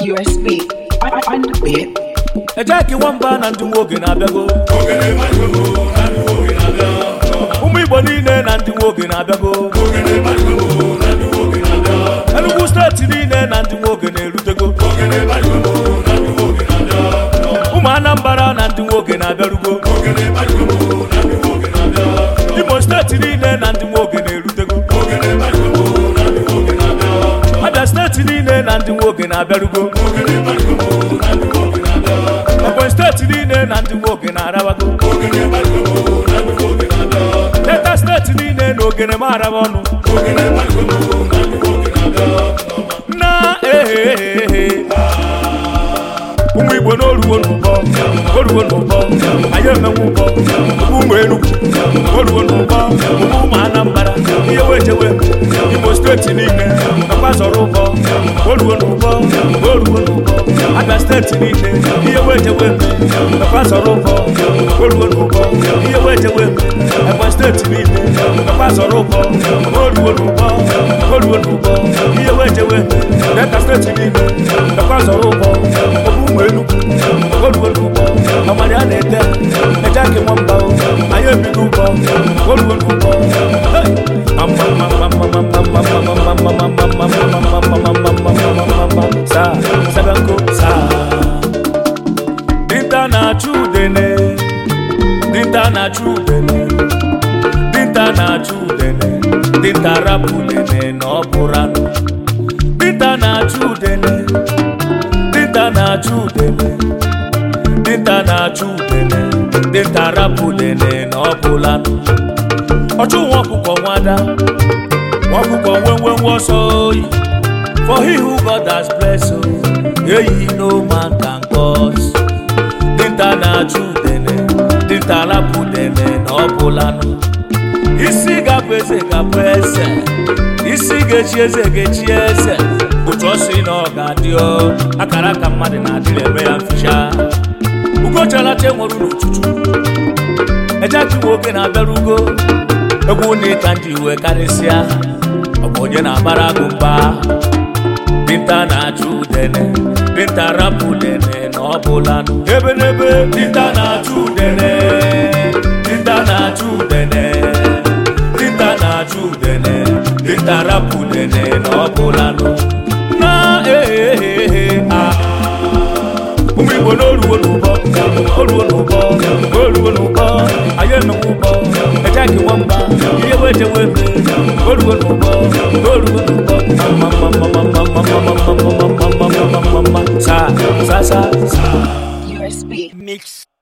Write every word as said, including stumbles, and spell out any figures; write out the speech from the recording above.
U S B. Find the beat. Ejaki wamba na ndị nwoke na-abịago. Ụmụ Igbo niile na ndị nwoke na-abịago. Enugu steeti niile na ndị nwoke na-erutego. Ụmụ Anambra na ndị nwoke na-abịarugo. Imo steeti niile na ndị nwoke na-erutego. Abia steeti niile na ndị nwoke na-abịarugo. Ebonyi steeti niile na ndị nwoke na-arabago. Delta steeti niile na ogene ma araba ọnụ. Na ehehehe ụmụ Igbo n'oruwo n'ụbọ, oruwo n'ụbọ, anyị emenwu ụbọ, ụmụ Enugu, oruwo n'ụbọ, ụmụ Anambra, ihe wejewe, Imo steeti niile, nakwa zọrọ ụbọ, oruwo n'ụbọ, oruwo n'ụbọ, Abia steeti niile, ihe wejewe, nakwa zọrọ ụbọ, oruwo n'ụbọ, ihe wejewe, Ebonyi steeti niile, nakwa zọrọ ụbọ, oruwo n'ụbọ, oruwo n'ụbọ, ihe wejewe, Delta steeti niile, nakwa zọrọ ụbọ, ụmụ Enugu, oruwo n'ụbọ, ọmọdé a na-ete, Ejaki nwamba, anyị ebido ụbọ, oruwo n'ụbọ, saa, sebenko, saa. Dinta na-achụ udene, dinta na-achụ udene, dinta na-achụ udene, dinta rapụ udene na ọ bụrụ anụ. Dinta na-achụ udene, dinta na-achụ udene, dinta na-achụ udene, dinta rapụ udene na ọ bụrụ anụ. Ọchụ nwa ọkụkọ nwada, nwa ọkụkọ nwenwe nwa ọsọ oyi. For he who God has blessed, yeyi no man can cause. Dinta na-achụ udene, dinta rapụ udene na ọ bụrụ anụ. Isi ga-abụ eze ga-abụ eze, isi ga-echi eze ga-echi eze. Otu ọ sị na ọ ga-adị ọ, akara aka mmadụ na-adịrị eme ya mficha. Ugochalacha nwere n'ụtụtụ, Ejaki nwoke na-abịarugo. Egwu na ịka ndị iwe karịsịa, ọ bụ onye na-agbara agụ mba. Dinta na-achụ udene, dinta rapụ udene na ọ bụla nụ. Ebe n'ebe dinta na-achụ udene, dinta na-achụ udene, dinta na-achụ udene, dinta rapụ udene na ọ bụla nụ. Na ehehehe ah. Ụmụ Igbo n'oruwo n'ụbọ, oruwo n'ụbọ, oruwo n'ụbọ, anyị emenwu ụbọ, Ejaki nwamba, ihe wejewe eme, oruwo n'ụbọ, oruwo n'ụbọ, saa, saa, saa, saa. U S B. Mix.